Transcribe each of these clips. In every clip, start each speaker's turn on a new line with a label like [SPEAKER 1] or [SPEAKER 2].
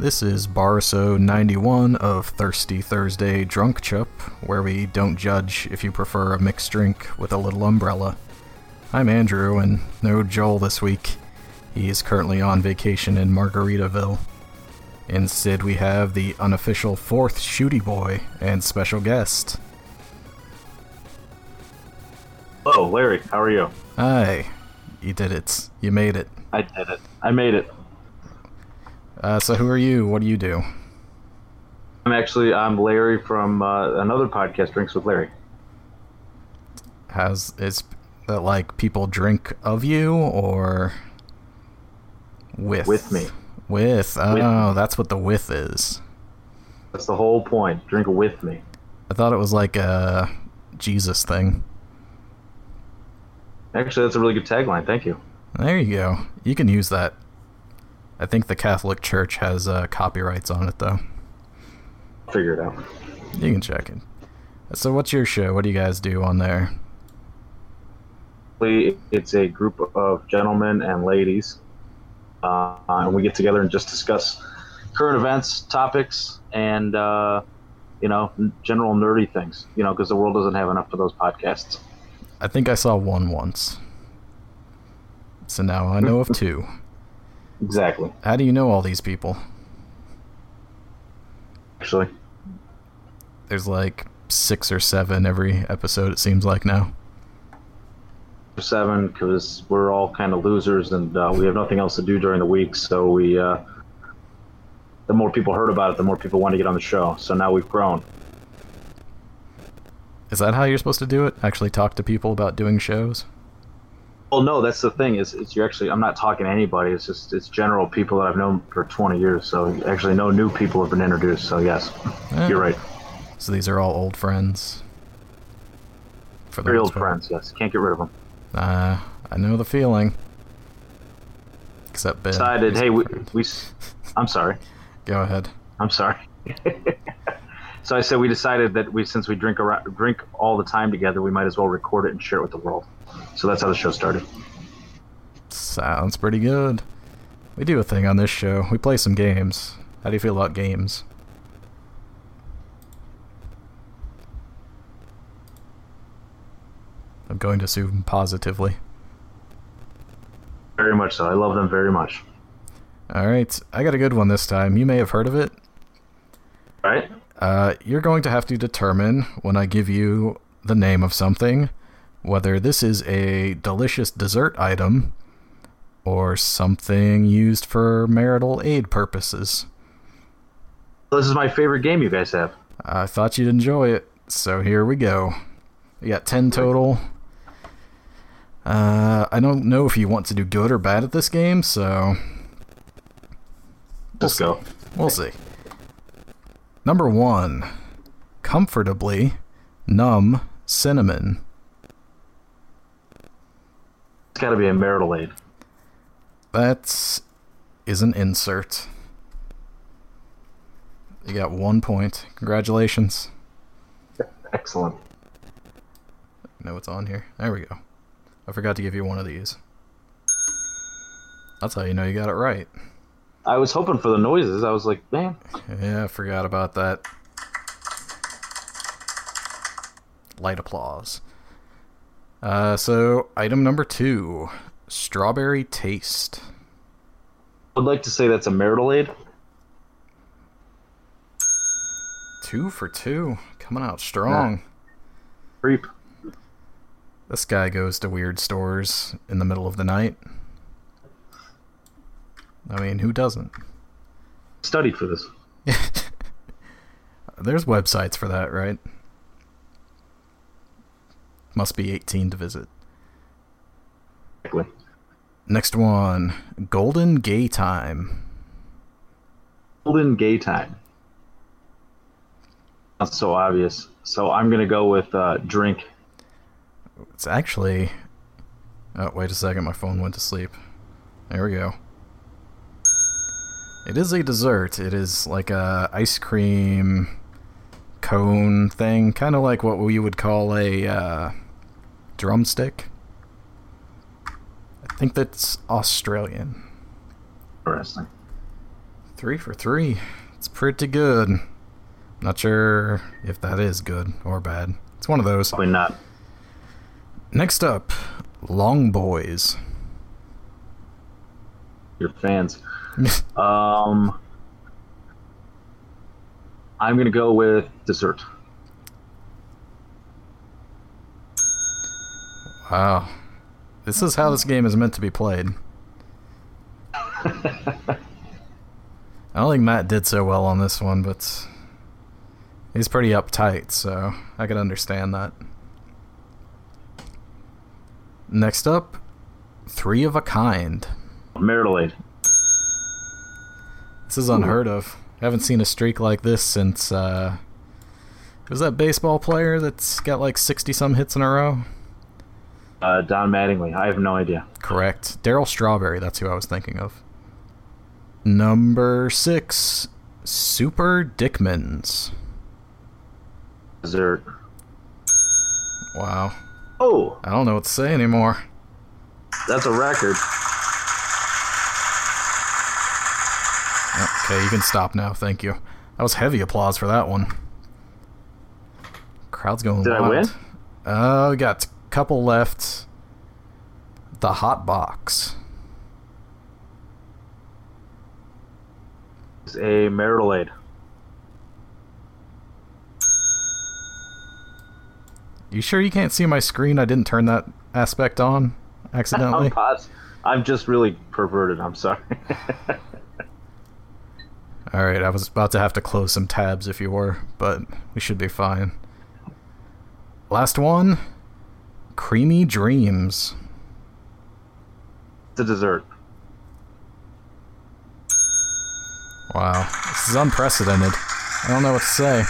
[SPEAKER 1] This is Barso 91 of Thirsty Thursday Drunk Chup, where we don't judge if you prefer a mixed drink with a little umbrella. I'm Andrew, and no Joel this week. He is currently on vacation in Margaritaville. Instead, we have the unofficial fourth Shooty Boy and special guest.
[SPEAKER 2] Hello, Larry. How are you?
[SPEAKER 1] Hi. You did it. You made it.
[SPEAKER 2] I did it. I made it.
[SPEAKER 1] So who are you? What do you do?
[SPEAKER 2] I'm Larry from another podcast, Drinks with Larry.
[SPEAKER 1] Is that like people drink of you or with?
[SPEAKER 2] With me.
[SPEAKER 1] With. Oh, that's what the with is.
[SPEAKER 2] That's the whole point. Drink with me.
[SPEAKER 1] I thought it was like a Jesus thing.
[SPEAKER 2] Actually, that's a really good tagline. Thank you.
[SPEAKER 1] There you go. You can use that. I think the Catholic Church has copyrights on it, though.
[SPEAKER 2] Figure it out.
[SPEAKER 1] You can check it. So what's your show? What do you guys do on there?
[SPEAKER 2] It's a group of gentlemen and ladies, and we get together and just discuss current events, topics, and, general nerdy things, because the world doesn't have enough of those podcasts.
[SPEAKER 1] I think I saw one once. So now I know of two.
[SPEAKER 2] Exactly.
[SPEAKER 1] How do you know all these people?
[SPEAKER 2] Actually,
[SPEAKER 1] there's like 6 or 7 every episode, it seems like now.
[SPEAKER 2] 7, because we're all kind of losers and we have nothing else to do during the week, so the more people heard about it, the more people want to get on the show, so now we've grown.
[SPEAKER 1] Is that how you're supposed to do it? Actually talk to people about doing shows?
[SPEAKER 2] Well, no, that's the thing. I'm not talking to anybody. It's general people that I've known for 20 years. So actually, no new people have been introduced. So yes, You're right.
[SPEAKER 1] So these are all old friends.
[SPEAKER 2] Very old friends. Yes, can't get rid of them.
[SPEAKER 1] I know the feeling. Except Ben.
[SPEAKER 2] Decided, hey, I'm sorry.
[SPEAKER 1] Go ahead.
[SPEAKER 2] I'm sorry. So I said we decided that since we drink all the time together, we might as well record it and share it with the world. So that's how the show started.
[SPEAKER 1] Sounds pretty good. We do a thing on this show. We play some games. How do you feel about games? I'm going to assume positively.
[SPEAKER 2] Very much so. I love them very much.
[SPEAKER 1] Alright, I got a good one this time. You may have heard of it.
[SPEAKER 2] All right.
[SPEAKER 1] You're going to have to determine, when I give you the name of something, whether this is a delicious dessert item or something used for marital aid purposes.
[SPEAKER 2] This is my favorite game you guys have.
[SPEAKER 1] I thought you'd enjoy it, so here we go. We got 10 total. I don't know if you want to do good or bad at this game, so
[SPEAKER 2] Let's go.
[SPEAKER 1] We'll see. Number 1. Comfortably numb cinnamon.
[SPEAKER 2] It's got to be a marital aid.
[SPEAKER 1] That is an insert. You got 1 point. Congratulations.
[SPEAKER 2] Excellent.
[SPEAKER 1] Know what's on here. There we go. I forgot to give you one of these. That's how you know you got it right.
[SPEAKER 2] I was hoping for the noises. I was like, man.
[SPEAKER 1] Yeah, I forgot about that. Light applause. So, item number 2. Strawberry taste.
[SPEAKER 2] I would like to say that's a marital aid.
[SPEAKER 1] 2 for 2. Coming out strong.
[SPEAKER 2] Creep.
[SPEAKER 1] This guy goes to weird stores in the middle of the night. I mean, who doesn't?
[SPEAKER 2] Studied for this.
[SPEAKER 1] There's websites for that, right? Must be 18 to visit.
[SPEAKER 2] Exactly.
[SPEAKER 1] Next one. Golden Gay Time.
[SPEAKER 2] Golden Gay Time. Not so obvious. So I'm going to go with drink.
[SPEAKER 1] It's actually... Oh, wait a second. My phone went to sleep. There we go. It is a dessert. It is like a ice cream cone thing. Kind of like what we would call a drumstick. I think that's Australian.
[SPEAKER 2] Interesting.
[SPEAKER 1] 3 for 3. It's pretty good. Not sure if that is good or bad. It's one of those.
[SPEAKER 2] Probably not.
[SPEAKER 1] Next up, Long Boys.
[SPEAKER 2] Your fans. I'm gonna go with dessert.
[SPEAKER 1] Wow. This is how this game is meant to be played. I don't think Matt did so well on this one, but he's pretty uptight, so I can understand that. Next up, Three of a Kind.
[SPEAKER 2] Marital Aid.
[SPEAKER 1] This is unheard of. I haven't seen a streak like this since, who's that baseball player that's got like 60-some hits in a row?
[SPEAKER 2] Don Mattingly. I have no idea.
[SPEAKER 1] Correct. Darryl Strawberry, that's who I was thinking of. Number 6, Super Dickmans.
[SPEAKER 2] Dessert.
[SPEAKER 1] Wow.
[SPEAKER 2] Oh,
[SPEAKER 1] I don't know what to say anymore.
[SPEAKER 2] that's a record.
[SPEAKER 1] Okay, you can stop now, thank you. That was heavy applause for that one. Crowd's going
[SPEAKER 2] Did
[SPEAKER 1] wild.
[SPEAKER 2] I win?
[SPEAKER 1] We got a couple left. The Hot Box.
[SPEAKER 2] It's a Marital Aid.
[SPEAKER 1] You sure you can't see my screen? I didn't turn that aspect on accidentally.
[SPEAKER 2] I'm just really perverted. I'm sorry.
[SPEAKER 1] Alright, I was about to have to close some tabs if you were, but we should be fine. Last one, Creamy Dreams.
[SPEAKER 2] It's a dessert.
[SPEAKER 1] Wow, this is unprecedented. I don't know what to say.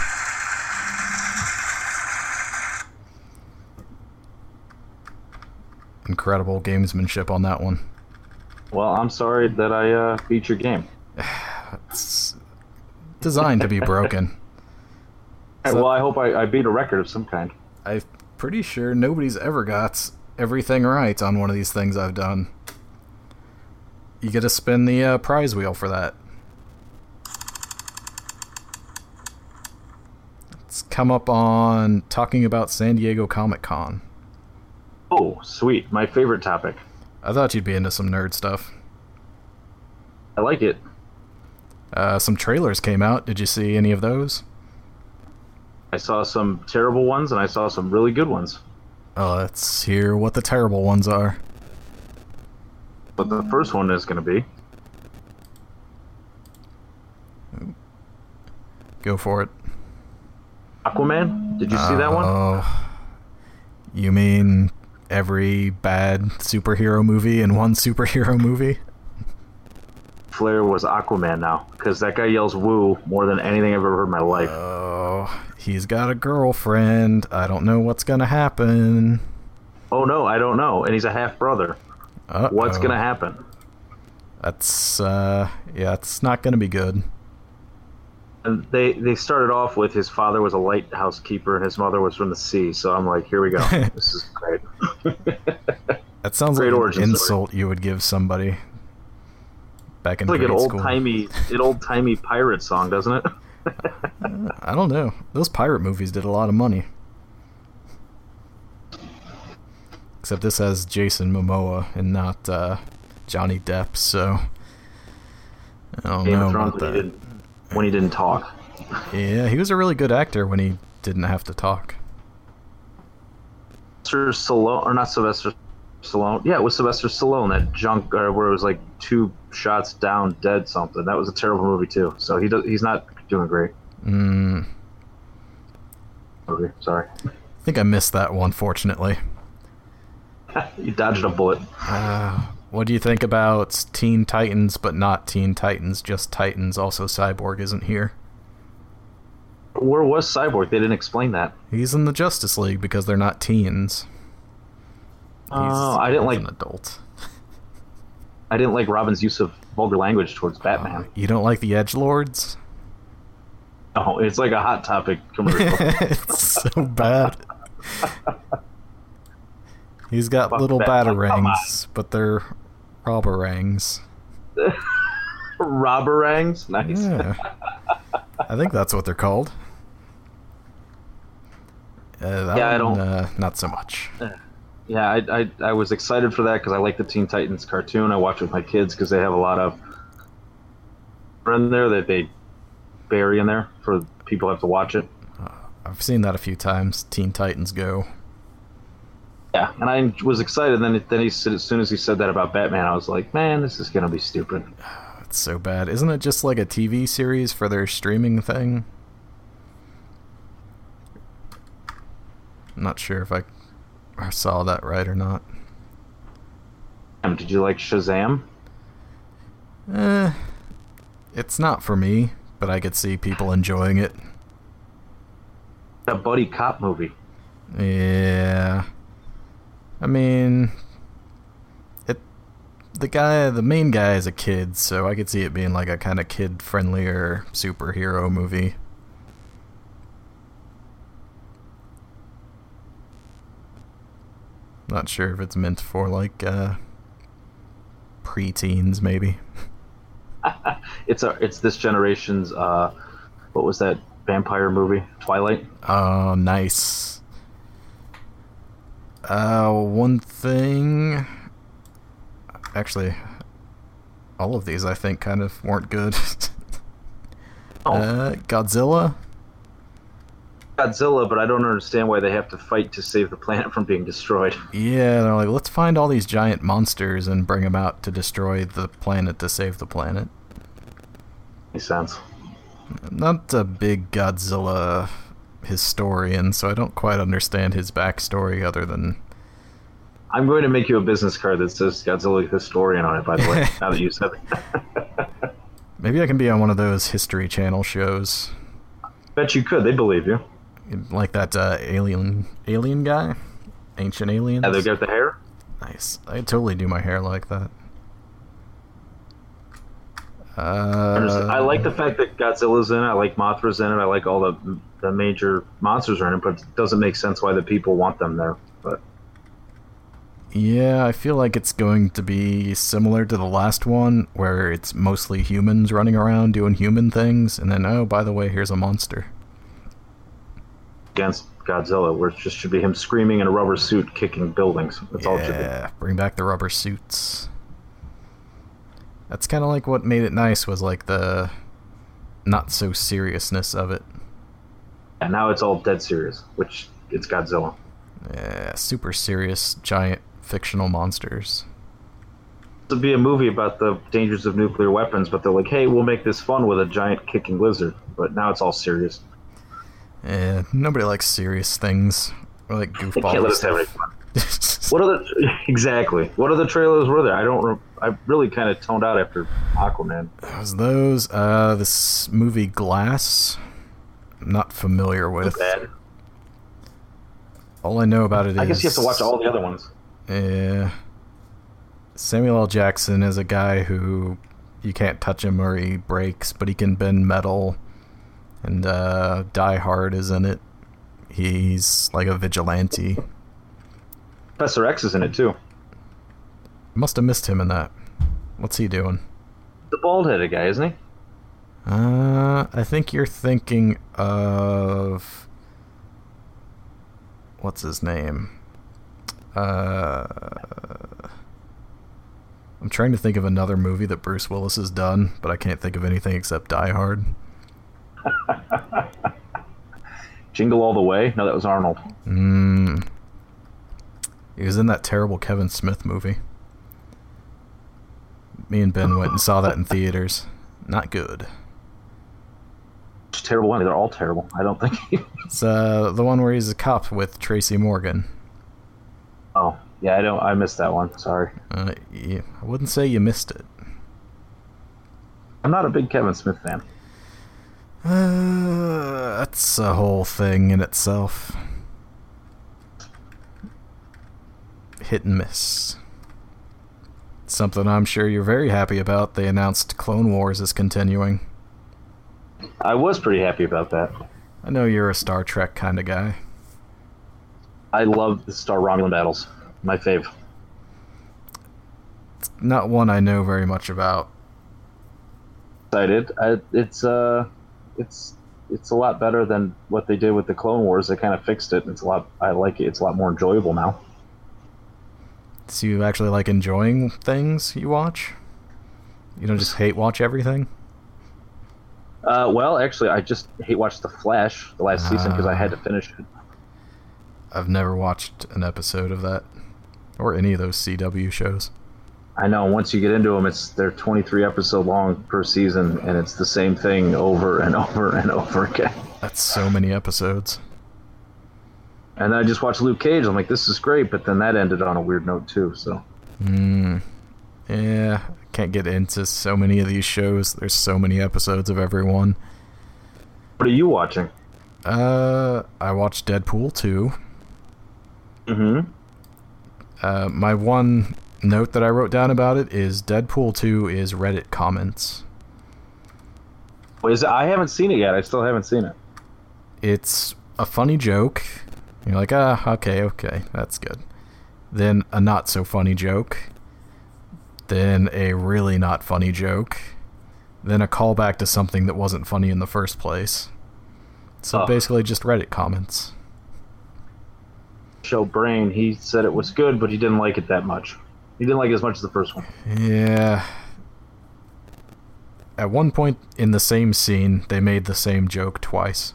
[SPEAKER 1] Incredible gamesmanship on that one.
[SPEAKER 2] Well, I'm sorry that I beat your game.
[SPEAKER 1] It's designed to be broken.
[SPEAKER 2] Well, I hope I beat a record of some kind.
[SPEAKER 1] I'm pretty sure nobody's ever got everything right on one of these things I've done. You get to spin the prize wheel for that. It's come up on talking about San Diego Comic-Con.
[SPEAKER 2] Oh, sweet. My favorite topic.
[SPEAKER 1] I thought you'd be into some nerd stuff.
[SPEAKER 2] I like it.
[SPEAKER 1] Some trailers came out. Did you see any of those?
[SPEAKER 2] I saw some terrible ones and I saw some really good ones.
[SPEAKER 1] Let's hear what the terrible ones are.
[SPEAKER 2] But the first one is going to be...
[SPEAKER 1] Go for it.
[SPEAKER 2] Aquaman? Did you see that one?
[SPEAKER 1] Oh, you mean every bad superhero movie in one superhero movie?
[SPEAKER 2] Flair was Aquaman now, because that guy yells woo more than anything I've ever heard in my life.
[SPEAKER 1] Oh, he's got a girlfriend. I don't know what's gonna happen.
[SPEAKER 2] Oh no, I don't know. And he's a half-brother.
[SPEAKER 1] Uh-oh.
[SPEAKER 2] What's going to happen?
[SPEAKER 1] That's, yeah, it's not gonna be good.
[SPEAKER 2] And they started off with his father was a lighthouse keeper and his mother was from the sea. So I'm like, here we go. This is great.
[SPEAKER 1] That sounds
[SPEAKER 2] Great
[SPEAKER 1] like
[SPEAKER 2] origin
[SPEAKER 1] an
[SPEAKER 2] story.
[SPEAKER 1] insult you would give somebody back in
[SPEAKER 2] It's like
[SPEAKER 1] grade
[SPEAKER 2] an
[SPEAKER 1] school.
[SPEAKER 2] old-timey pirate song, doesn't it?
[SPEAKER 1] I don't know. Those pirate movies did a lot of money. Except this has Jason Momoa and not Johnny Depp, so I don't
[SPEAKER 2] Game
[SPEAKER 1] know
[SPEAKER 2] of Thrones
[SPEAKER 1] about that.
[SPEAKER 2] when he didn't talk.
[SPEAKER 1] Yeah, he was a really good actor when he didn't have to talk.
[SPEAKER 2] Sylvester Stallone, or not Sylvester Stallone. Yeah, it was Sylvester Stallone, that junk where it was like 2 shots down, dead something. That was a terrible movie too. So he's not doing great.
[SPEAKER 1] I
[SPEAKER 2] Okay, sorry.
[SPEAKER 1] think I missed that one, fortunately.
[SPEAKER 2] You dodged a bullet.
[SPEAKER 1] What do you think about Teen Titans, but not Teen Titans, just Titans? Also, Cyborg isn't here.
[SPEAKER 2] Where was Cyborg? They didn't explain that.
[SPEAKER 1] He's in the Justice League because they're not teens.
[SPEAKER 2] Oh, I didn't like
[SPEAKER 1] an adult.
[SPEAKER 2] I didn't like Robin's use of vulgar language towards Batman.
[SPEAKER 1] You don't like the Edgelords?
[SPEAKER 2] Oh, it's like a Hot Topic commercial.
[SPEAKER 1] It's so bad. He's got
[SPEAKER 2] Fuck
[SPEAKER 1] little
[SPEAKER 2] that. Come
[SPEAKER 1] batarangs, but they're robberangs.
[SPEAKER 2] Robberangs, nice.
[SPEAKER 1] Yeah. I think that's what they're called. That
[SPEAKER 2] Yeah, I
[SPEAKER 1] one,
[SPEAKER 2] don't.
[SPEAKER 1] not so much.
[SPEAKER 2] Yeah, I was excited for that because I like the Teen Titans cartoon. I watch it with my kids because they have a lot of in there that they bury in there for people who have to watch it.
[SPEAKER 1] I've seen that a few times. Teen Titans Go.
[SPEAKER 2] Yeah, and I was excited. Then he said, as soon as he said that about Batman, I was like, man, this is gonna be stupid.
[SPEAKER 1] It's so bad. Isn't it just like a TV series for their streaming thing? I'm not sure if I saw that right or not.
[SPEAKER 2] Did you like Shazam?
[SPEAKER 1] It's not for me, but I could see people enjoying it.
[SPEAKER 2] A buddy cop movie.
[SPEAKER 1] Yeah. I mean, the main guy is a kid, so I could see it being like a kind of kid-friendlier superhero movie. Not sure if it's meant for like preteens, maybe.
[SPEAKER 2] It's this generation's what was that vampire movie? Twilight.
[SPEAKER 1] Oh, nice. One thing. Actually, all of these I think kind of weren't good. Godzilla.
[SPEAKER 2] Godzilla, but I don't understand why they have to fight to save the planet from being destroyed.
[SPEAKER 1] Yeah, they're like, let's find all these giant monsters and bring them out to destroy the planet to save the planet.
[SPEAKER 2] Makes sense.
[SPEAKER 1] I'm not a big Godzilla historian, so I don't quite understand his backstory other than...
[SPEAKER 2] I'm going to make you a business card that says Godzilla historian on it, by the way, now that you said it.
[SPEAKER 1] Maybe I can be on one of those History Channel shows.
[SPEAKER 2] Bet you could. They believe you.
[SPEAKER 1] Like that alien guy? Ancient Aliens?
[SPEAKER 2] Yeah, they got the hair?
[SPEAKER 1] Nice. I'd totally do my hair like that.
[SPEAKER 2] I like the fact that Godzilla's in it. I like Mothra's in it. I like all the major monsters are in it, but it doesn't make sense why the people want them there. But
[SPEAKER 1] yeah, I feel like it's going to be similar to the last one, where it's mostly humans running around doing human things, and then, oh, by the way, here's a monster.
[SPEAKER 2] Against Godzilla, where it just should be him screaming in a rubber suit kicking buildings. That's all it should be.
[SPEAKER 1] Yeah, bring back the rubber suits. That's kind of like what made it nice, was like the not-so-seriousness of it.
[SPEAKER 2] And now it's all dead serious, which it's Godzilla.
[SPEAKER 1] Yeah, super serious, giant, fictional monsters.
[SPEAKER 2] To be a movie about the dangers of nuclear weapons, but they're like, hey, we'll make this fun with a giant kicking lizard. But now it's all serious.
[SPEAKER 1] Yeah, nobody likes serious things. Or like goofball
[SPEAKER 2] Can't let us have any fun. What are the exactly? What other trailers were there? I really kind of toned out after Aquaman.
[SPEAKER 1] It was those. This movie Glass. I'm not familiar with.
[SPEAKER 2] Bad.
[SPEAKER 1] All I know about it is...
[SPEAKER 2] I guess you have to watch all the other ones.
[SPEAKER 1] Yeah. Samuel L. Jackson is a guy who you can't touch him or he breaks, but he can bend metal. And Die Hard is in it. He's like a vigilante.
[SPEAKER 2] Professor X is in it too.
[SPEAKER 1] Must have missed him in that. What's he doing?
[SPEAKER 2] The bald-headed guy, isn't he?
[SPEAKER 1] I think you're thinking of... What's his name? I'm trying to think of another movie that Bruce Willis has done, but I can't think of anything except Die Hard.
[SPEAKER 2] Jingle All the Way? No, that was Arnold.
[SPEAKER 1] He was in that terrible Kevin Smith movie. Me and Ben went and saw that in theaters. Not good.
[SPEAKER 2] It's a terrible one. They're all terrible. I don't think.
[SPEAKER 1] It's the one where he's a cop with Tracy Morgan.
[SPEAKER 2] Oh, yeah, I missed that one. Sorry.
[SPEAKER 1] Yeah, I wouldn't say you missed it.
[SPEAKER 2] I'm not a big Kevin Smith fan.
[SPEAKER 1] That's a whole thing in itself. Hit and miss. Something I'm sure you're very happy about. They announced Clone Wars is continuing.
[SPEAKER 2] I was pretty happy about that.
[SPEAKER 1] I know you're a Star Trek kind of guy.
[SPEAKER 2] I love the Star Romulan battles. My fave.
[SPEAKER 1] It's not one I know very much about.
[SPEAKER 2] Excited. It's a lot better than what they did with the Clone Wars. They kind of fixed it. It's a lot. I like it. It's a lot more enjoyable now.
[SPEAKER 1] So you actually like enjoying things you watch? You don't just hate watch everything?
[SPEAKER 2] Well, actually, I just hate watched The Flash the last season because I had to finish it.
[SPEAKER 1] I've never watched an episode of that, or any of those CW shows.
[SPEAKER 2] I know. Once you get into them, they're 23 episode long per season, and it's the same thing over and over and over again.
[SPEAKER 1] That's so many episodes.
[SPEAKER 2] And then I just watched Luke Cage. I'm like, this is great, but then that ended on a weird note too. So.
[SPEAKER 1] Yeah, I can't get into so many of these shows. There's so many episodes of every one.
[SPEAKER 2] What are you watching?
[SPEAKER 1] I watched Deadpool 2. My one note that I wrote down about it is Deadpool 2 is Reddit comments.
[SPEAKER 2] I haven't seen it yet. I still haven't seen it.
[SPEAKER 1] It's a funny joke. You're like, okay, that's good. Then a not so funny joke. Then a really not funny joke. Then a callback to something that wasn't funny in the first place. So basically just Reddit comments.
[SPEAKER 2] Show Brain, he said it was good, but he didn't like it that much. He didn't like it as much as the first one.
[SPEAKER 1] Yeah. At one point in the same scene, they made the same joke twice.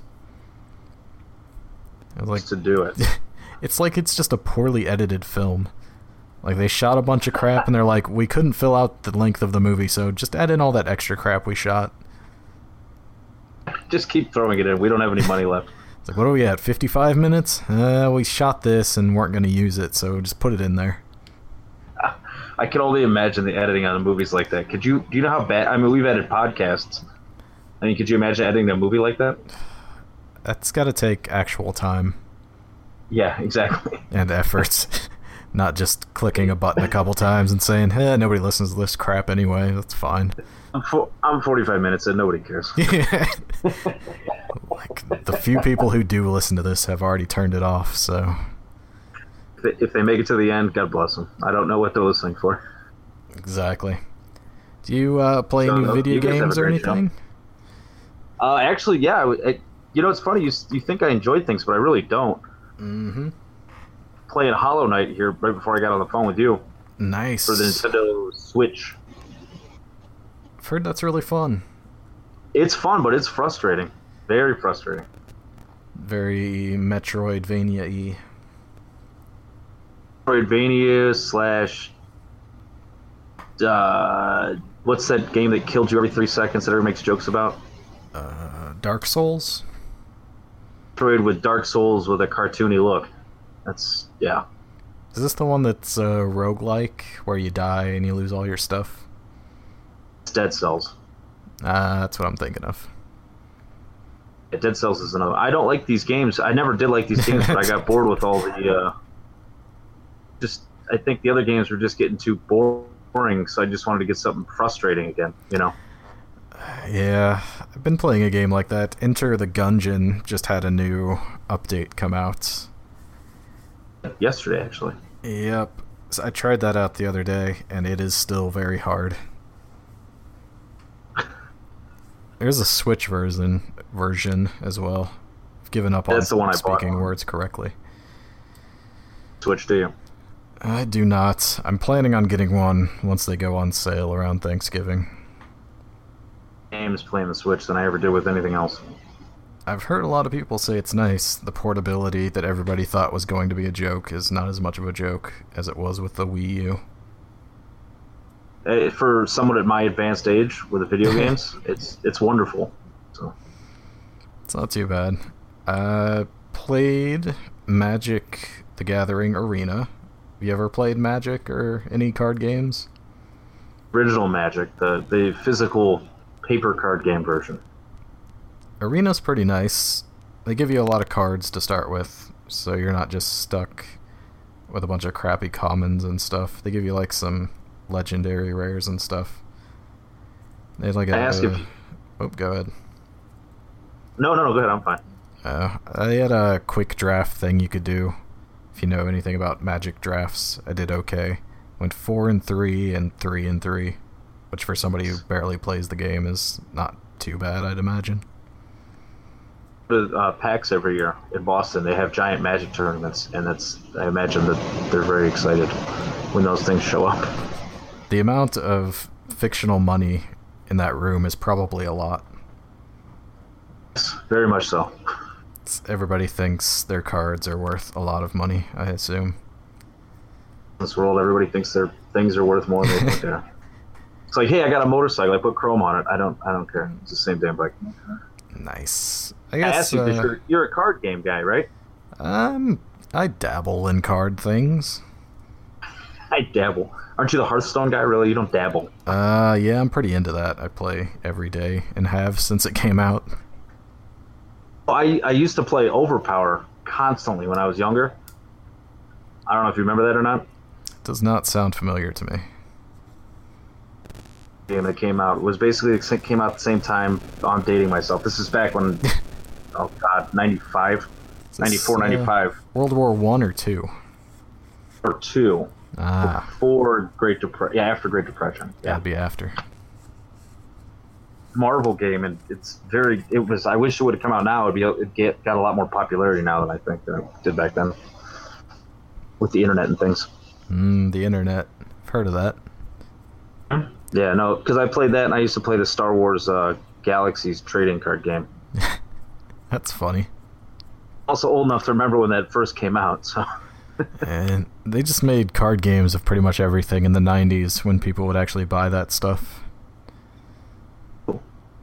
[SPEAKER 1] I was like,
[SPEAKER 2] just to do it.
[SPEAKER 1] It's like it's just a poorly edited film. Like, they shot a bunch of crap, and they're like, we couldn't fill out the length of the movie, so just add in all that extra crap we shot.
[SPEAKER 2] Just keep throwing it in. We don't have any money left.
[SPEAKER 1] It's like, what are we at, 55 minutes? We shot this and weren't going to use it, so just put it in there.
[SPEAKER 2] I can only imagine the editing on movies like that. Do you know how bad... I mean, we've edited podcasts. I mean, could you imagine editing a movie like that?
[SPEAKER 1] That's got to take actual time.
[SPEAKER 2] Yeah, exactly.
[SPEAKER 1] And efforts. Not just clicking a button a couple times and saying, hey, nobody listens to this crap anyway, that's fine.
[SPEAKER 2] I'm 45 minutes in, nobody cares.
[SPEAKER 1] Yeah. Like, the few people who do listen to this have already turned it off, so...
[SPEAKER 2] If they make it to the end, God bless them. I don't know what they're listening for.
[SPEAKER 1] Exactly. Do you play any video games or anything?
[SPEAKER 2] Actually, yeah. You know, it's funny, you think I enjoyed things, but I really don't. Playing Hollow Knight here right before I got on the phone with you.
[SPEAKER 1] Nice.
[SPEAKER 2] For the Nintendo Switch.
[SPEAKER 1] I've heard that's really fun.
[SPEAKER 2] It's fun, but it's frustrating. Very frustrating.
[SPEAKER 1] Very Metroidvania-y.
[SPEAKER 2] Metroidvania / what's that game that killed you every 3 seconds that everyone makes jokes about?
[SPEAKER 1] Dark Souls?
[SPEAKER 2] Metroid with Dark Souls with a cartoony look. That's, yeah.
[SPEAKER 1] Is this the one that's roguelike, where you die and you lose all your stuff?
[SPEAKER 2] It's Dead Cells.
[SPEAKER 1] That's what I'm thinking of.
[SPEAKER 2] Yeah, Dead Cells is another. I don't like these games. I never did like these games, but I got bored with all the... I think the other games were just getting too boring, so I just wanted to get something frustrating again, you know?
[SPEAKER 1] Yeah, I've been playing a game like that. Enter the Gungeon just had a new update come out.
[SPEAKER 2] Yesterday, actually.
[SPEAKER 1] Yep. So I tried that out the other day, and it is still very hard. There's a Switch version as well. I've given up on
[SPEAKER 2] the one
[SPEAKER 1] speaking words correctly.
[SPEAKER 2] Switch, do you?
[SPEAKER 1] I do not. I'm planning on getting one once they go on sale around Thanksgiving.
[SPEAKER 2] Games playing the Switch than I ever did with anything else.
[SPEAKER 1] I've heard a lot of people say it's nice. The portability that everybody thought was going to be a joke is not as much of a joke as it was with the Wii
[SPEAKER 2] U. For someone at my advanced age with the video games, it's wonderful. So.
[SPEAKER 1] It's not too bad. I played Magic: The Gathering Arena. Have you ever played Magic or any card games?
[SPEAKER 2] Original Magic, the physical paper card game version.
[SPEAKER 1] Arena's pretty nice. They give you a lot of cards to start with, so you're not just stuck with a bunch of crappy commons and stuff. They give you like some legendary rares and stuff. They have like
[SPEAKER 2] I ask if...
[SPEAKER 1] Oh, go ahead.
[SPEAKER 2] No, go ahead, I'm fine.
[SPEAKER 1] I had a quick draft thing you could do. If you know anything about Magic drafts, I did okay. Went 4-3 and 3-3 with which for somebody who barely plays the game is not too bad, I'd imagine.
[SPEAKER 2] PAX every year in Boston. They have giant Magic tournaments, and I imagine that they're very excited when those things show up.
[SPEAKER 1] The amount of fictional money in that room is probably a lot.
[SPEAKER 2] Yes, very much so.
[SPEAKER 1] Everybody thinks their cards are worth a lot of money, I assume.
[SPEAKER 2] In this world, everybody thinks their things are worth more than they think they are. It's like, hey, I got a motorcycle. I put chrome on it. I don't care. It's the same damn bike.
[SPEAKER 1] Nice.
[SPEAKER 2] I asked you because you're a card game guy, right?
[SPEAKER 1] I dabble in card things.
[SPEAKER 2] I dabble. Aren't you the Hearthstone guy? Really? You don't dabble?
[SPEAKER 1] Yeah, I'm pretty into that. I play every day and have since it came out.
[SPEAKER 2] I used to play Overpower constantly when I was younger. I don't know if you remember that or not.
[SPEAKER 1] It does not sound familiar to me.
[SPEAKER 2] Game that came out was basically came out at the same time. I'm dating myself. This is back when, oh god, 95, 94, 95.
[SPEAKER 1] World War I or II?
[SPEAKER 2] Or II.
[SPEAKER 1] Ah.
[SPEAKER 2] Before Great Depression. Yeah, after Great Depression. Yeah.
[SPEAKER 1] That'd be after.
[SPEAKER 2] Marvel game, and it was. I wish it would have come out now. It got a lot more popularity now than I think that it did back then. With the internet and things.
[SPEAKER 1] The internet. I've heard of that.
[SPEAKER 2] Yeah, no, because I played that, and I used to play the Star Wars Galaxies trading card game.
[SPEAKER 1] That's funny.
[SPEAKER 2] Also old enough to remember when that first came out, so...
[SPEAKER 1] And they just made card games of pretty much everything in the 90s when people would actually buy that stuff.
[SPEAKER 2] Cool.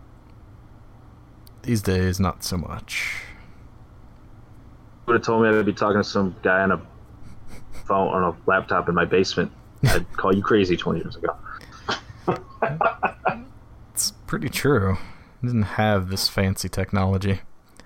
[SPEAKER 1] These days, not so much.
[SPEAKER 2] You would have told me I'd be talking to some guy on a phone, on a laptop in my basement. I'd call you crazy 20 years ago.
[SPEAKER 1] It's pretty true. I didn't have this fancy technology.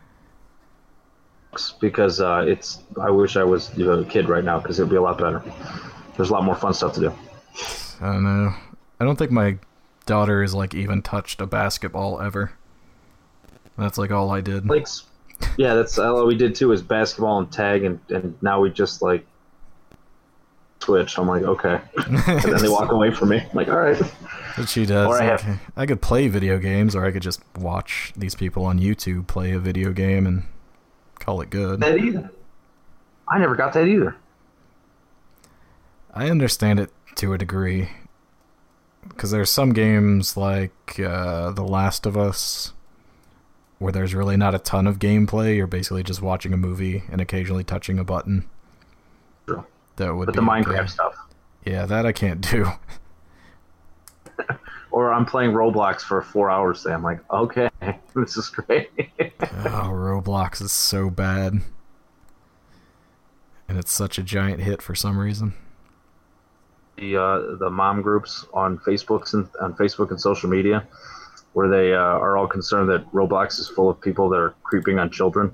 [SPEAKER 2] Because I wish I was a kid right now, because it would be a lot better. There's a lot more fun stuff to do.
[SPEAKER 1] I don't know. I don't think my daughter has even touched a basketball ever. That's all I did.
[SPEAKER 2] Yeah, that's all we did too, is basketball and tag, and now we just switch. I'm like, okay. And then they walk away from me. I'm like, all right.
[SPEAKER 1] What she does. I could play video games, or I could just watch these people on YouTube play a video game and call it good.
[SPEAKER 2] That either. I never got that either.
[SPEAKER 1] I understand it to a degree. Because there's some games like The Last of Us where there's really not a ton of gameplay. You're basically just watching a movie and occasionally touching a button.
[SPEAKER 2] True.
[SPEAKER 1] But
[SPEAKER 2] the Minecraft stuff.
[SPEAKER 1] Yeah, that I can't do.
[SPEAKER 2] Or I'm playing Roblox for 4 hours today. I'm like, okay, this is great.
[SPEAKER 1] Oh, Roblox is so bad. And it's such a giant hit for some reason.
[SPEAKER 2] The mom groups on Facebook and social media, where they are all concerned that Roblox is full of people that are creeping on children.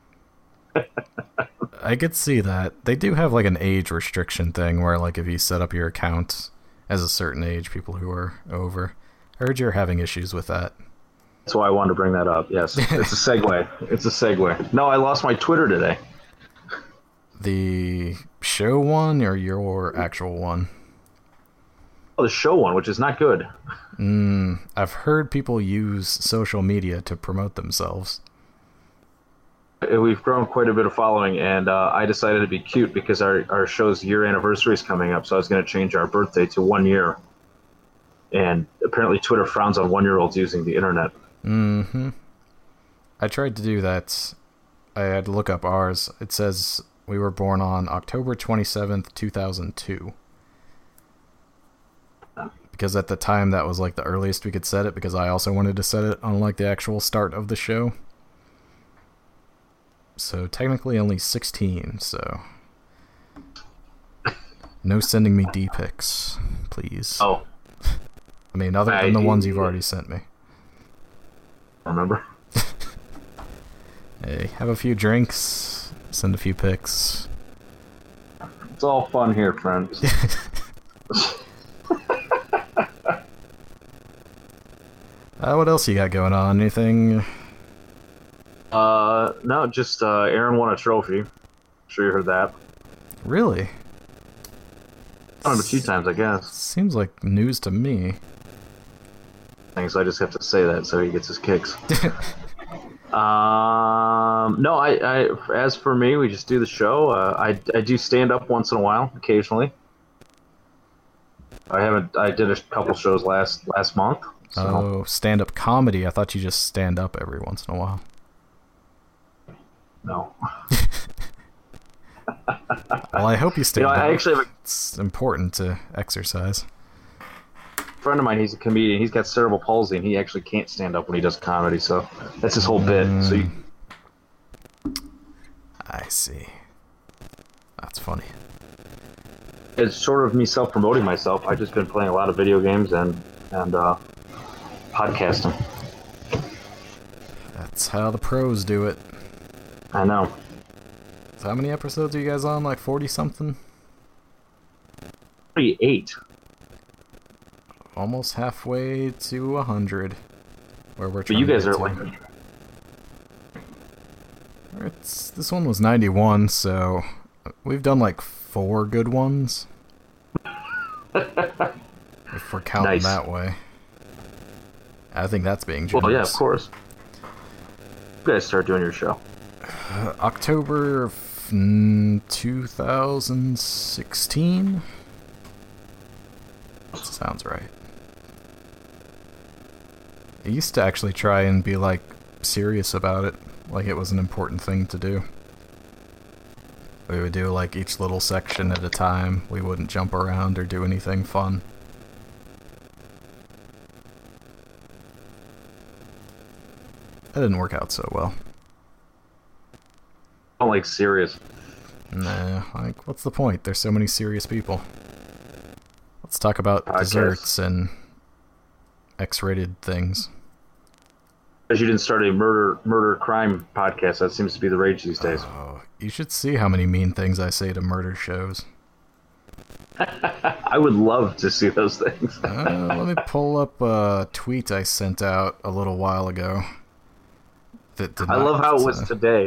[SPEAKER 1] I could see that. They do have an age restriction thing where if you set up your account as a certain age, people who are over. I heard you're having issues with that.
[SPEAKER 2] That's why I wanted to bring that up. Yes, it's a segue. It's a segue. No, I lost my Twitter today.
[SPEAKER 1] The show one or your actual one?
[SPEAKER 2] Oh, the show one, which is not good.
[SPEAKER 1] I've heard people use social media to promote themselves.
[SPEAKER 2] We've grown quite a bit of following, and I decided to be cute because our show's year anniversary is coming up, so I was going to change our birthday to 1 year. And apparently Twitter frowns on 1-year-olds using the internet.
[SPEAKER 1] I tried to do that. I had to look up ours. It says we were born on October 27th, 2002. Because at the time that was the earliest we could set it, because I also wanted to set it on the actual start of the show. So technically only 16, so... No sending me D-pics, please.
[SPEAKER 2] Oh.
[SPEAKER 1] I mean, other than the ones you've already sent me.
[SPEAKER 2] I remember.
[SPEAKER 1] Hey, have a few drinks, send a few pics.
[SPEAKER 2] It's all fun here, friends.
[SPEAKER 1] What else you got going on? Anything?
[SPEAKER 2] No, just Aaron won a trophy. I'm sure you heard that.
[SPEAKER 1] Really?
[SPEAKER 2] Won him a few times, I guess.
[SPEAKER 1] Seems like news to me.
[SPEAKER 2] thing, so I just have to say that so he gets his kicks. No, I as for me, we just do the show. I do stand up once in a while, occasionally. I did a couple shows last month. So.
[SPEAKER 1] Oh, stand-up comedy. I thought you just stand up every once in a while.
[SPEAKER 2] No.
[SPEAKER 1] Well, I hope you stand up.
[SPEAKER 2] I actually have
[SPEAKER 1] It's important to exercise.
[SPEAKER 2] a friend of mine. He's a comedian. He's got cerebral palsy, and he actually can't stand up when he does comedy. So that's his whole bit. So
[SPEAKER 1] I see. That's funny.
[SPEAKER 2] it's sort of me self-promoting myself. I've just been playing a lot of video games and podcasting.
[SPEAKER 1] That's how the pros do it.
[SPEAKER 2] I know.
[SPEAKER 1] So how many episodes are you guys on? Like 40-something?
[SPEAKER 2] 38.
[SPEAKER 1] Almost halfway to 100. Where we're
[SPEAKER 2] But
[SPEAKER 1] trying
[SPEAKER 2] you guys
[SPEAKER 1] to
[SPEAKER 2] are
[SPEAKER 1] get
[SPEAKER 2] like.
[SPEAKER 1] to. This one was 91, so we've done like 4 good ones. If we're counting
[SPEAKER 2] Nice.
[SPEAKER 1] that way. I think that's being generous.
[SPEAKER 2] Well, yeah, of course. You guys start doing your show.
[SPEAKER 1] October of 2016? Sounds right. I used to actually try and be like serious about it, like it was an important thing to do. We would do like each little section at a time. We wouldn't jump around or do anything fun. That didn't work out so well.
[SPEAKER 2] I don't like serious.
[SPEAKER 1] Nah, like, what's the point? There's so many serious people. Let's talk about
[SPEAKER 2] Podcast.
[SPEAKER 1] desserts and X-rated things.
[SPEAKER 2] Because you didn't start a murder crime podcast. That seems to be the rage these days.
[SPEAKER 1] Oh, you should see how many mean things I say to murder shows.
[SPEAKER 2] I would love to see those things.
[SPEAKER 1] Let me pull up a tweet I sent out a little while ago. That did
[SPEAKER 2] I
[SPEAKER 1] not,
[SPEAKER 2] love how it was today.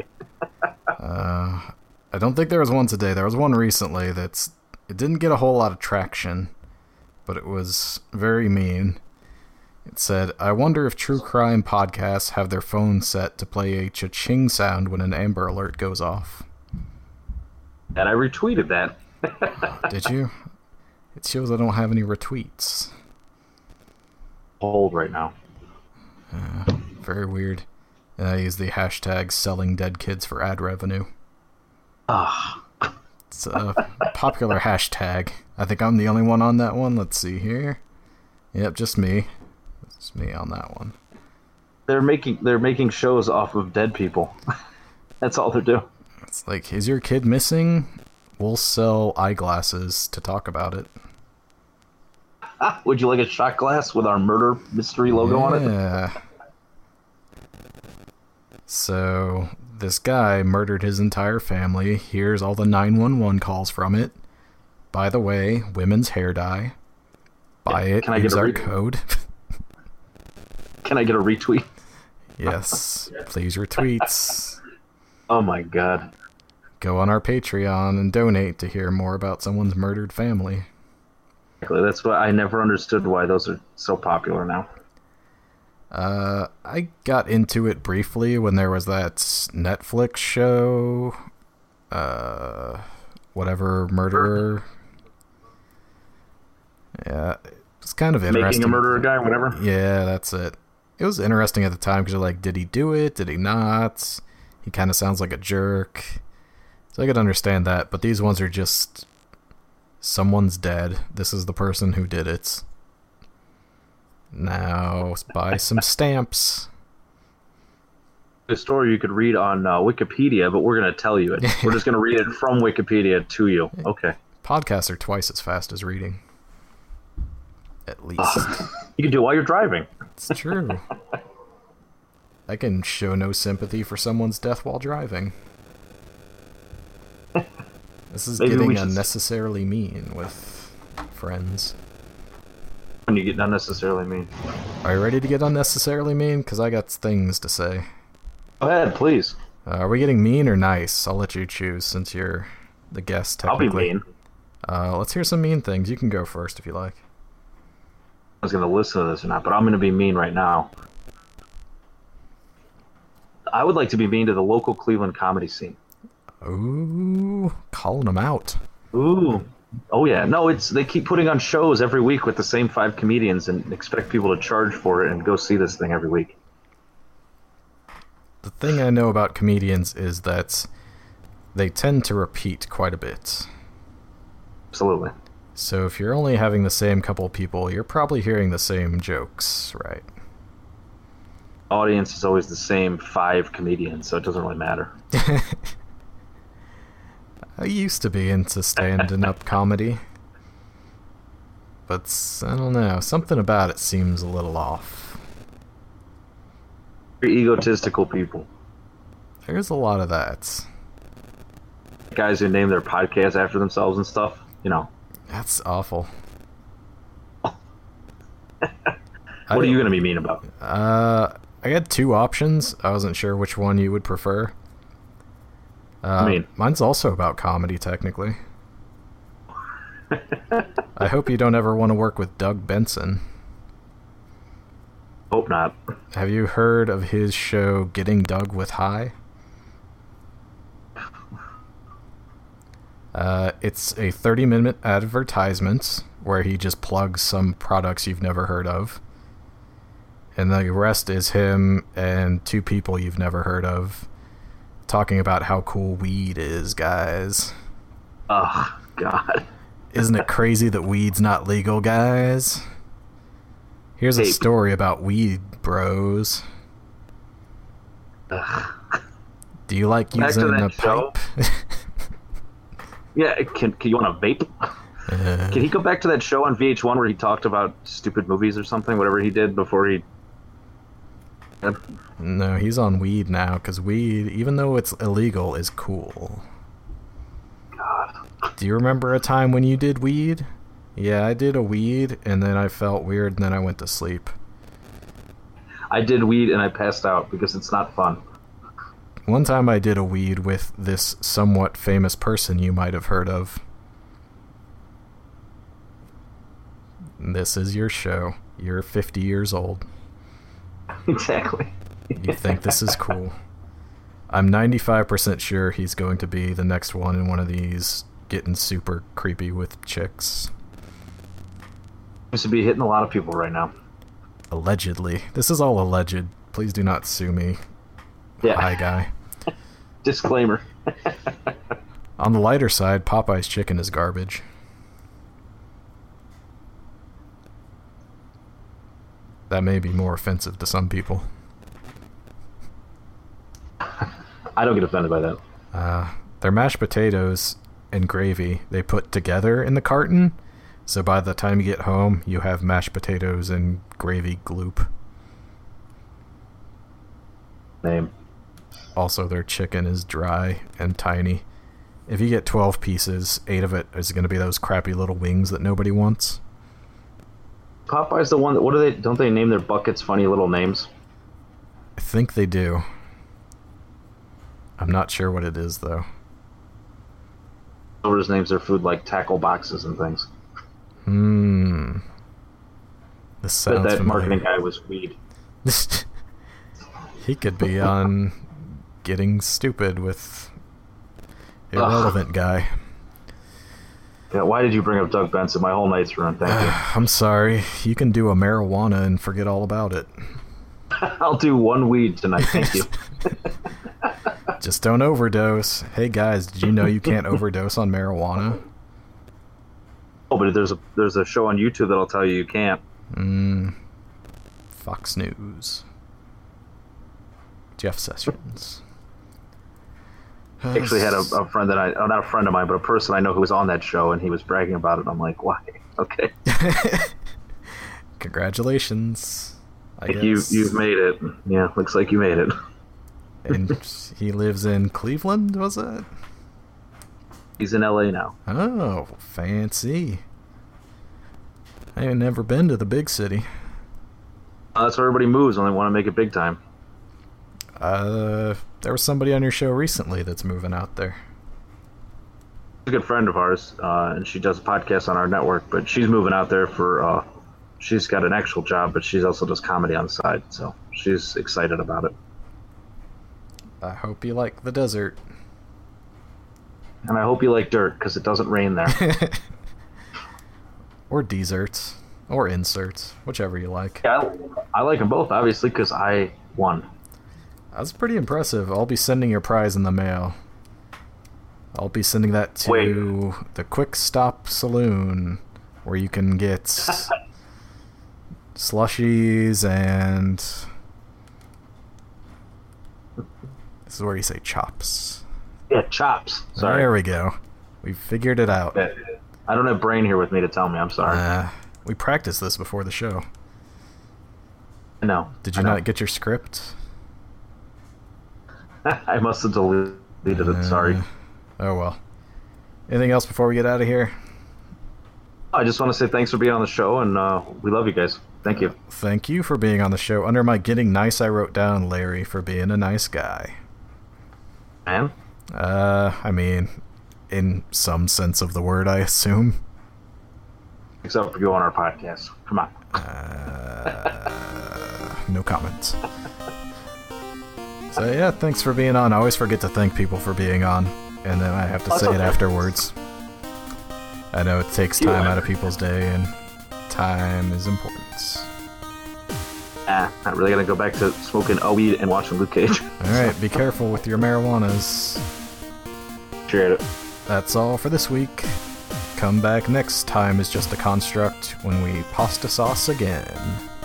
[SPEAKER 1] I don't think there was one today. There was one recently it didn't get a whole lot of traction, but it was very mean. It said, "I wonder if true crime podcasts have their phones set to play a cha-ching sound when an Amber Alert goes off."
[SPEAKER 2] And I retweeted that.
[SPEAKER 1] Did you? It shows I don't have any retweets.
[SPEAKER 2] Hold right now.
[SPEAKER 1] Very weird. And I use the hashtag selling dead kids for ad revenue.
[SPEAKER 2] Ah,
[SPEAKER 1] It's a popular hashtag. I think I'm the only one on that one. Let's see here. Yep, just me. It's me on that one.
[SPEAKER 2] they're making shows off of dead people. That's all they're doing.
[SPEAKER 1] It's like, is your kid missing? We'll sell eyeglasses to talk about it.
[SPEAKER 2] Would you like a shot glass with our murder mystery logo on it?
[SPEAKER 1] Yeah. So, this guy murdered his entire family. Here's all the 911 calls from it. By the way, women's hair dye. Buy it,
[SPEAKER 2] Can I get
[SPEAKER 1] use
[SPEAKER 2] a
[SPEAKER 1] our
[SPEAKER 2] retweet?
[SPEAKER 1] code.
[SPEAKER 2] Can I get a retweet?
[SPEAKER 1] Yes, please retweets.
[SPEAKER 2] Oh my god.
[SPEAKER 1] Go on our Patreon and donate to hear more about someone's murdered family.
[SPEAKER 2] Exactly. That's why I never understood why those are so popular now.
[SPEAKER 1] I got into it briefly when there was that Netflix show, whatever, Murderer. Yeah, it's kind of interesting.
[SPEAKER 2] Making a murderer guy, whatever.
[SPEAKER 1] Yeah, that's it. It was interesting at the time because you're like, did he do it? Did he not? He kind of sounds like a jerk. So I could understand that, but these ones are just, someone's dead. This is the person who did it. Now, buy some stamps.
[SPEAKER 2] A story you could read on Wikipedia, but we're going to tell you it. We're just going to read it from Wikipedia to you. Okay.
[SPEAKER 1] Podcasts are twice as fast as reading. At least.
[SPEAKER 2] You can do it while you're driving.
[SPEAKER 1] It's true. I can show no sympathy for someone's death while driving. This is
[SPEAKER 2] Maybe we
[SPEAKER 1] getting
[SPEAKER 2] should-
[SPEAKER 1] unnecessarily mean with friends.
[SPEAKER 2] When you get unnecessarily mean.
[SPEAKER 1] Are you ready to get unnecessarily mean? Because I got things to say.
[SPEAKER 2] Go ahead, please.
[SPEAKER 1] Are we getting mean or nice? I'll let you choose since you're the guest,
[SPEAKER 2] I'll be
[SPEAKER 1] technically.
[SPEAKER 2] mean.
[SPEAKER 1] Let's hear some mean things. You can go first if you like.
[SPEAKER 2] was going to listen to this or not, but I'm going to be mean right now. I would like to be mean to the local Cleveland comedy scene.
[SPEAKER 1] Ooh, calling them out.
[SPEAKER 2] Ooh. Oh, yeah. No, they keep putting on shows every week with the same 5 comedians and expect people to charge for it and go see this thing every week.
[SPEAKER 1] The thing I know about comedians is that they tend to repeat quite a bit.
[SPEAKER 2] Absolutely.
[SPEAKER 1] So if you're only having the same couple people, you're probably hearing the same jokes, right?
[SPEAKER 2] Audience is always the same 5 comedians, so it doesn't really matter.
[SPEAKER 1] I used to be into stand-up comedy, but I don't know, something about it seems a little off.
[SPEAKER 2] Very egotistical people.
[SPEAKER 1] There's a lot of that.
[SPEAKER 2] Guys who name their podcasts after themselves and stuff, you know.
[SPEAKER 1] That's awful.
[SPEAKER 2] What are you going to be mean about?
[SPEAKER 1] I had 2 options. I wasn't sure which one you would prefer. Mine's also about comedy, technically. I hope you don't ever want to work with Doug Benson.
[SPEAKER 2] Hope not.
[SPEAKER 1] Have you heard of his show Getting Doug with High? It's a 30-minute advertisement where he just plugs some products you've never heard of. And the rest is him and 2 people you've never heard of talking about how cool weed is, guys.
[SPEAKER 2] Oh, God.
[SPEAKER 1] Isn't it crazy that weed's not legal, guys? Here's a story about weed, bros. Do you like using a pipe?
[SPEAKER 2] Yeah, can you want a vape? Can he go back to that show on VH1 where he talked about stupid movies or something, whatever he did before he...
[SPEAKER 1] No, he's on weed now, because weed, even though it's illegal, is cool.
[SPEAKER 2] God.
[SPEAKER 1] Do you remember a time when you did weed? Yeah, I did a weed, and then I felt weird, and then I went to sleep.
[SPEAKER 2] I did weed, and I passed out, because it's not fun.
[SPEAKER 1] One time I did a weed with this somewhat famous person you might have heard of. This is your show. You're 50 years old.
[SPEAKER 2] Exactly.
[SPEAKER 1] You think this is cool. I'm 95% sure he's going to be the next one in one of these getting super creepy with chicks.
[SPEAKER 2] Seems to be hitting a lot of people right now.
[SPEAKER 1] Allegedly. This is all alleged. Please do not sue me.
[SPEAKER 2] Yeah.
[SPEAKER 1] Hi, guy.
[SPEAKER 2] Disclaimer.
[SPEAKER 1] On the lighter side, Popeye's chicken is garbage. That may be more offensive to some people.
[SPEAKER 2] I don't get offended by that.
[SPEAKER 1] They're mashed potatoes and gravy they put together in the carton, so by the time you get home, you have mashed potatoes and gravy gloop.
[SPEAKER 2] Name.
[SPEAKER 1] Also, their chicken is dry and tiny. If you get 12 pieces, 8 of it is going to be those crappy little wings that nobody wants.
[SPEAKER 2] Popeye's the one that, what do they, don't they name their buckets funny little names?
[SPEAKER 1] I think they do. I'm not sure what it is, though.
[SPEAKER 2] Whoever's names their food like tackle boxes and things.
[SPEAKER 1] This sounds
[SPEAKER 2] that
[SPEAKER 1] familiar.
[SPEAKER 2] marketing guy was weed.
[SPEAKER 1] He could be on Getting Stupid with Irrelevant Guy.
[SPEAKER 2] Yeah, why did you bring up Doug Benson? My whole night's ruined, thank you.
[SPEAKER 1] I'm sorry. You can do a marijuana and forget all about it.
[SPEAKER 2] I'll do one weed tonight, thank you.
[SPEAKER 1] Just don't overdose. Hey guys, did you know you can't overdose on marijuana?
[SPEAKER 2] Oh, but there's a show on YouTube that'll tell you can't.
[SPEAKER 1] Fox News. Jeff Sessions.
[SPEAKER 2] I actually had a friend that not a friend of mine, but a person I know who was on that show, and he was bragging about it. I'm like, why? Okay.
[SPEAKER 1] Congratulations. I guess.
[SPEAKER 2] You've made it. Yeah, looks like you made it.
[SPEAKER 1] And he lives in Cleveland, was it?
[SPEAKER 2] He's in LA now.
[SPEAKER 1] Oh, fancy. I ain't never been to the big city.
[SPEAKER 2] That's where everybody moves when they want to make it big time.
[SPEAKER 1] There was somebody on your show recently that's moving out there.
[SPEAKER 2] A good friend of ours, and she does a podcast on our network, but she's moving out there for she's got an actual job, but she also does comedy on the side, so she's excited about it.
[SPEAKER 1] I hope you like the desert.
[SPEAKER 2] And I hope you like dirt, because it doesn't rain there.
[SPEAKER 1] Or deserts. Or inserts. Whichever you like.
[SPEAKER 2] Yeah, I like them both, obviously, because I won.
[SPEAKER 1] That's pretty impressive. I'll be sending your prize in the mail. I'll be sending that to the Quick Stop Saloon, where you can get slushies and... This is where you say chops.
[SPEAKER 2] Yeah, chops. Sorry.
[SPEAKER 1] There we go. We figured it out.
[SPEAKER 2] I don't have Brain here with me to tell me. I'm sorry.
[SPEAKER 1] We practiced this before the show.
[SPEAKER 2] No.
[SPEAKER 1] Did you not get your script?
[SPEAKER 2] I must have deleted it. Sorry.
[SPEAKER 1] Oh well. Anything else before we get out of here?
[SPEAKER 2] I just want to say thanks for being on the show, and we love you guys. Thank you.
[SPEAKER 1] Thank you for being on the show. Under my getting nice, I wrote down Larry for being a nice guy.
[SPEAKER 2] Man?
[SPEAKER 1] I mean, in some sense of the word, I assume.
[SPEAKER 2] Except for you on our podcast. Come on.
[SPEAKER 1] No comments. So yeah, thanks for being on. I always forget to thank people for being on, and then I have to say it afterwards. I know it takes time out of people's day, and time is important.
[SPEAKER 2] I'm really gonna go back to smoking weed and watching Luke Cage.
[SPEAKER 1] Alright, be careful with your marijuanas.
[SPEAKER 2] Appreciate it.
[SPEAKER 1] That's all for this week. Come back next time is just a construct when we pasta sauce again.